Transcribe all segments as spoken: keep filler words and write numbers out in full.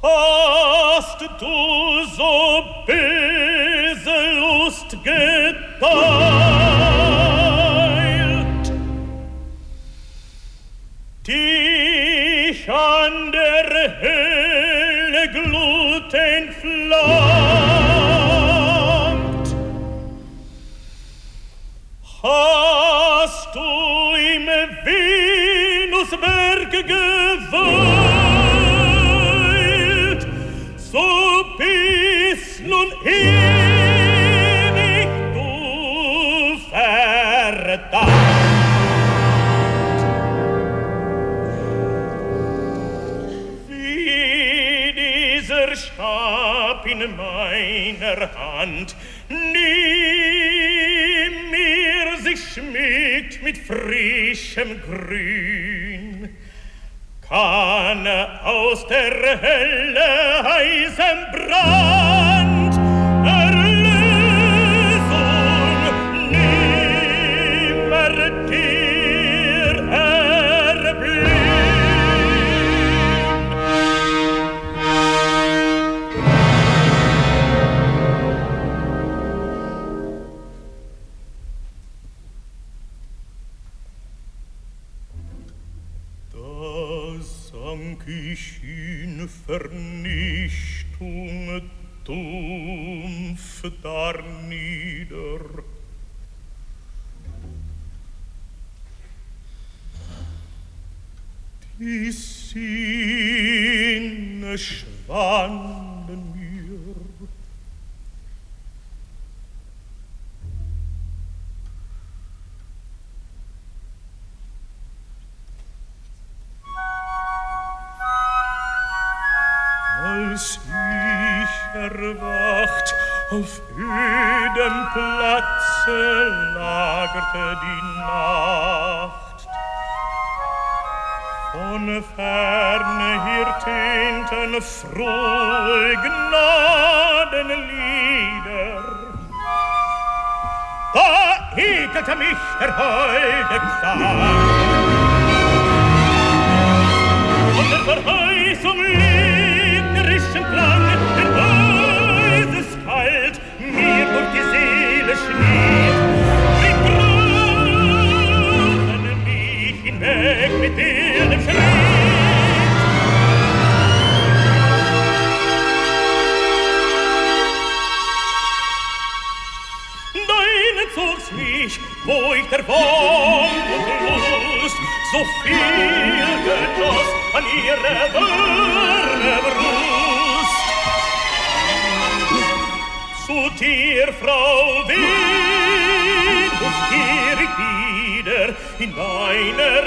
hast du so böse Lust geteilt, dich an der Hölle Glut entflammt, hast du im Venusberg geweilt, so bist nun ewig du verdammt. Wie dieser Stab in meiner Hand nimm mir sich schmückt mit frischem Grün, kann aus der Hölle heißem Brand Erlösung nimmer dir erblühen. Sank ich in Vernichtung dumpf darnieder. Die Sinne schwanden mir. Als ich erwacht auf ödem Platze lagerte die Nacht. Von ferne hier tönten frohe Gnadenlieder. Da ekelte mich der holde Gesang. Von der Verheißung lieberischem Klang, der Häuses kalt mir durch die Seele schnitt. Sie brachen mich hinweg mit wildem Schritt. Deine zog's mich, wo ich der Wand und Lust so viel genoss an ihre warme Brust. Zu dir, Frau Venus, kehr ich wieder in deiner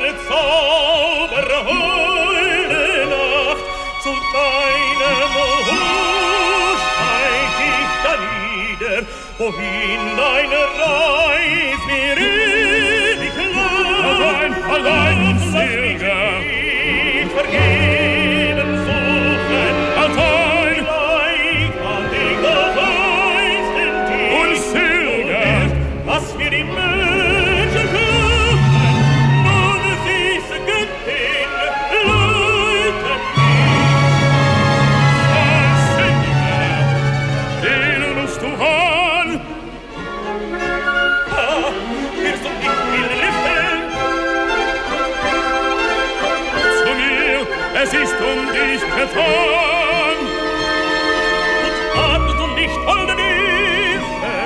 zauberholde Nacht. Zu deinem Hof steig ich da nieder, wohin deine Reis mir ewig lang. Allein, allein, Silger, vergeben suchen, allein, gleich an den geheißen Tier. Und Silger, was wir die Menschen tun, nun sie's Göttin, läuten mich. Ah, Silger, den rufst du an. Ah, wirst du nicht viel lüften? Zu mir, es ist um dich getan. Und atmest du nicht holde Hilfe?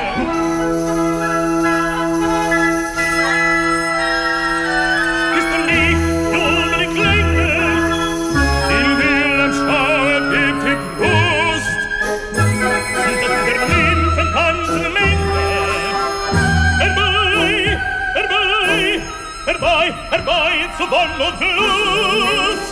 Ist du nicht nur die Klänge? In wildem Schauer bebt die Brust. Und das der Nymphen tanzen Menge. Herbei, herbei, herbei, herbei zu Wonn und Lust.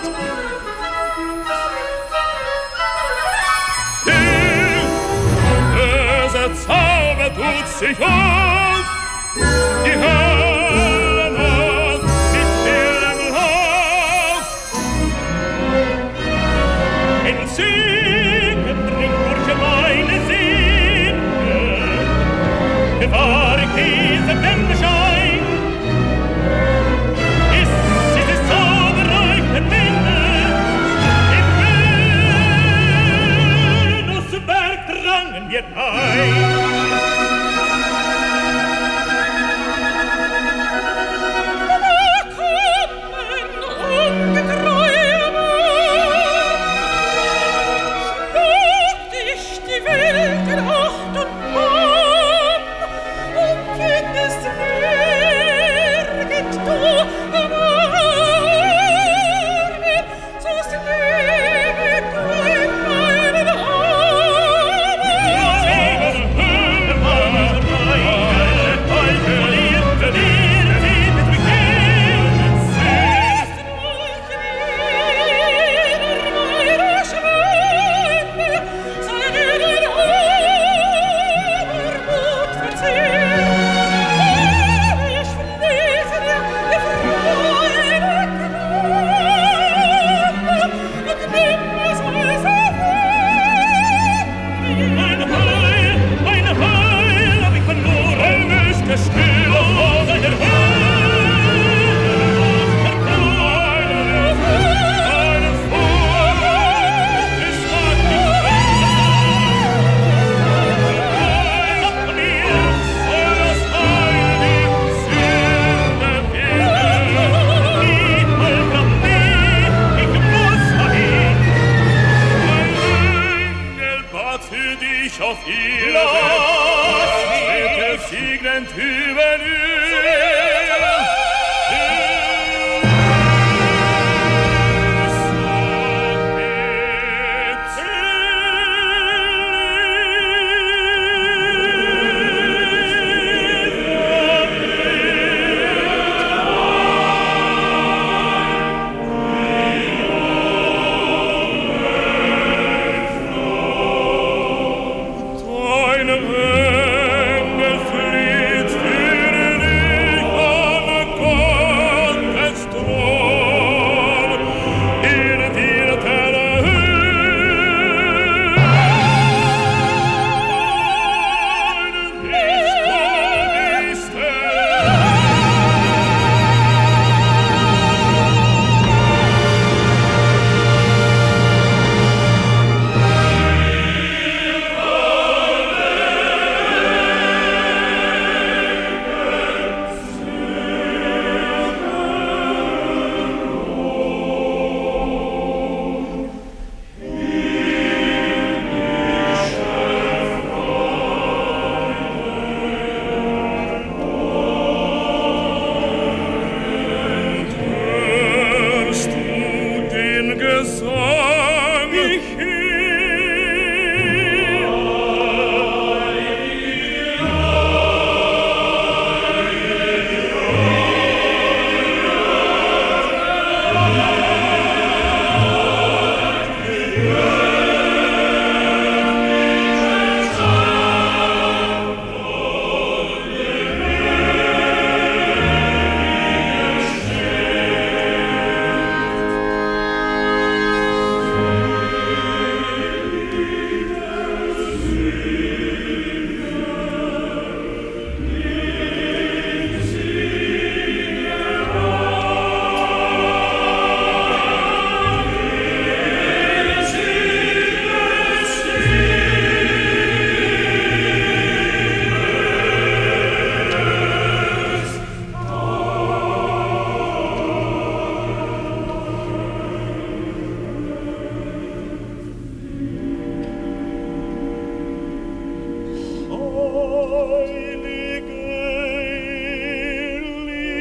Der Zauber tut sich auf, die Hölle naht mit wildem Lauf. Entzücken dringt durch meine Sinne, gewahr ich diesen Dämmerschein. Ist es Zauberreich der Winde, im Wind viel lass mich wird segnend über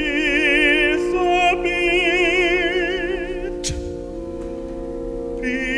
Elisabeth,